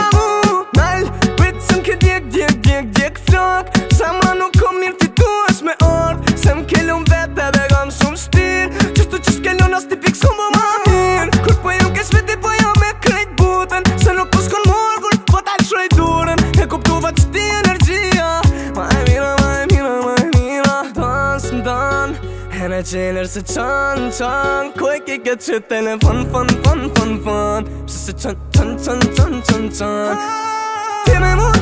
mu Nall, bitën ke djek flok Sa ma nuk kom mirë ti tu është me ord Se m'kellun vete dhe kam shumë shtir Qështu që s'kellun as t'i pik s'kom bo ma mirë Kur po ju kesh veti po jo me krejt buten Se nuk po s'kon morgur po t'al shroj duren E kuptuva që ti energjia Ma e mira Dans m'dan Hene qeler se qan Ko e ki këtë që telefon Pse se qan Ti me mu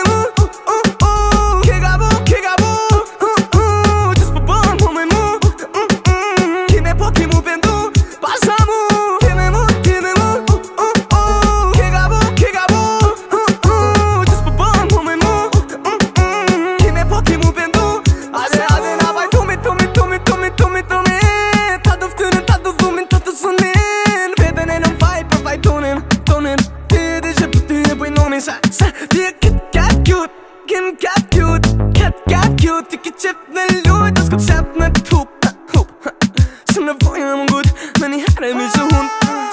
Ke gabo Qës po bon mu me mu Ki me po ki mu pendu Pasha mu Ti me mu Ke gabo Qës po bon mu me mu Ki me po ki mu pendu Ade na vaj tumi Ta do ftynin, ta do dhumin, ta do sunin Veten e nëm faj për faj tonin Ti e di që për ty e bëj nomin Sa ti e cat cute Cat cute Ti ki qep në lujt As ko qep në t'hup Se në vojnë më ngut Me një herë mi që hund